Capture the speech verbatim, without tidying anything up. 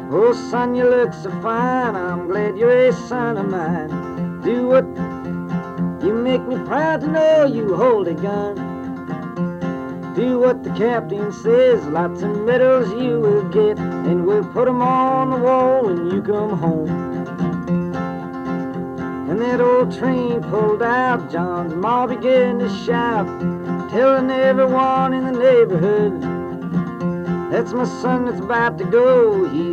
Oh, son, you look so fine, I'm glad you're a son of mine. Do what you make me proud to know you hold a gun. Do what the captain says, lots of medals you will get, and we'll put 'em on the wall when you come home. And that old train pulled out, John's ma began to shout, telling everyone in the neighborhood, that's my son that's about to go. He's